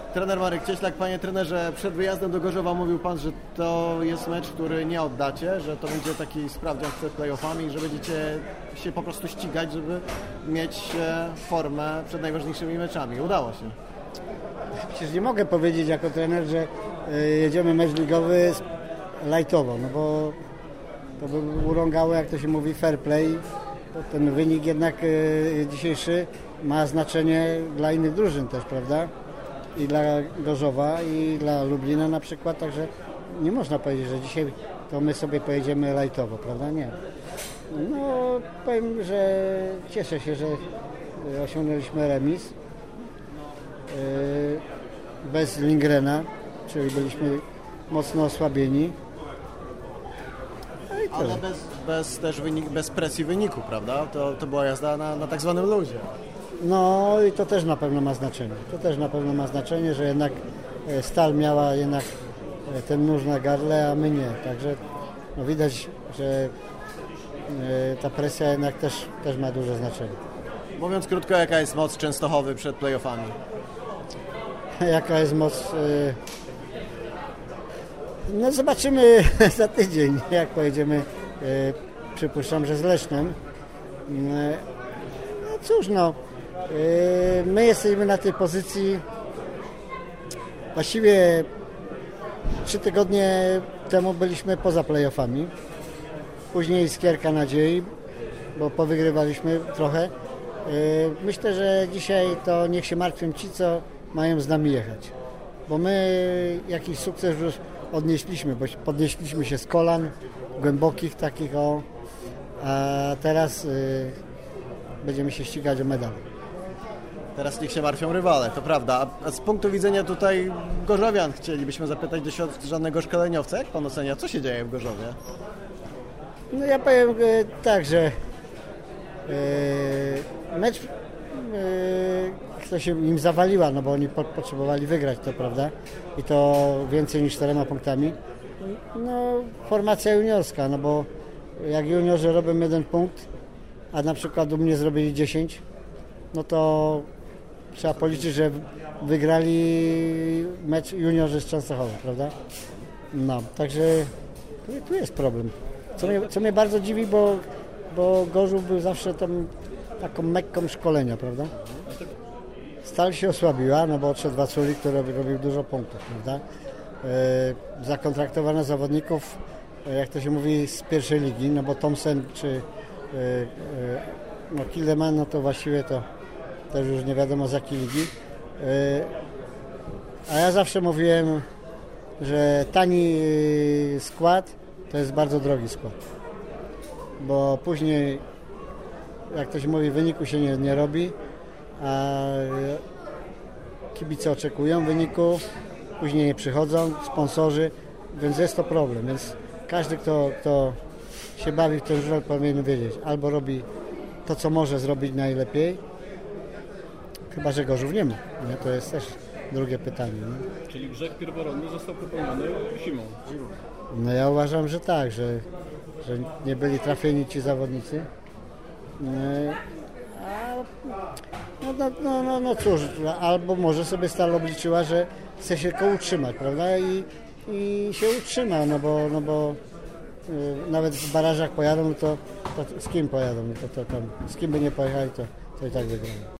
Trener Marek Cieślak, panie trenerze, przed wyjazdem do Gorzowa mówił pan, że to jest mecz, który nie oddacie, że to będzie taki sprawdzian przed play-offami, że będziecie się po prostu ścigać, żeby mieć formę przed najważniejszymi meczami. Udało się. Przecież nie mogę powiedzieć jako trener, że jedziemy mecz ligowy lightowo, no bo to by urągało, jak to się mówi, fair play. Ten wynik jednak dzisiejszy ma znaczenie dla innych drużyn też, prawda? I dla Gorzowa, i dla Lublina na przykład, także nie można powiedzieć, że dzisiaj to my sobie pojedziemy lightowo, prawda? Nie. No, powiem, że cieszę się, że osiągnęliśmy remis bez Lingrena, czyli byliśmy mocno osłabieni. No ale bez presji wyniku, prawda? To była jazda na tak zwanym luzie. No i to też na pewno ma znaczenie. To też na pewno ma znaczenie, że jednak Stal miała jednak ten nóż na gardle, a my nie. Także no widać, że ta presja jednak też ma duże znaczenie. Mówiąc krótko, jaka jest moc Częstochowy przed play-offami? Jaka jest moc? No zobaczymy za tydzień, jak pojedziemy, przypuszczam, że z Lesznem. No cóż, no, my jesteśmy na tej pozycji właściwie 3 tygodnie temu byliśmy poza play-offami. Później Iskierka Nadziei, bo powygrywaliśmy trochę. Myślę, że dzisiaj to niech się martwią ci, co mają z nami jechać. Bo my jakiś sukces już odnieśliśmy, bo podnieśliśmy się z kolan głębokich takich, a teraz będziemy się ścigać o medal. Teraz niech się martwią rywale, to prawda. A z punktu widzenia tutaj gorzowian chcielibyśmy zapytać żadnego szkoleniowca. Jak pan ocenia, co się dzieje w Gorzowie? No ja powiem tak, że mecz to się im zawaliła, no bo oni potrzebowali wygrać to, prawda? I to więcej niż 4 punktami. No formacja juniorska, no bo jak juniorzy robią 1 punkt, a na przykład u mnie zrobili 10, no to trzeba policzyć, że wygrali mecz juniorzy z Częstochowa, prawda? No, także tu jest problem. Co mnie bardzo dziwi, bo Gorzów był zawsze taką mekką szkolenia, prawda? Stal się osłabiła, no bo odszedł Waculi, który robił dużo punktów, prawda? Zakontraktowano zawodników, jak to się mówi, z pierwszej ligi, no bo Thompson czy Kildeman, no to właściwie to też już nie wiadomo z jakiej ligi. A ja zawsze mówiłem, że tani skład to jest bardzo drogi skład. Bo później, jak to się mówi, wyniku się nie robi, a kibice oczekują wyniku, później nie przychodzą, sponsorzy, więc jest to problem. Więc każdy, kto się bawi w ten żużel, powinien wiedzieć, albo robi to, co może zrobić najlepiej, chyba że Gorzów nie ma. Nie? To jest też drugie pytanie. Nie? Czyli grzech pierworodny został popełniony zimą. No ja uważam, że tak, że nie byli trafieni ci zawodnicy. No cóż, albo może sobie Stal obliczyła, że chce się tylko utrzymać, prawda? I się utrzyma, no bo nawet w barażach pojadą, to z kim pojadą? To tam, z kim by nie pojechali, to i tak wygrają.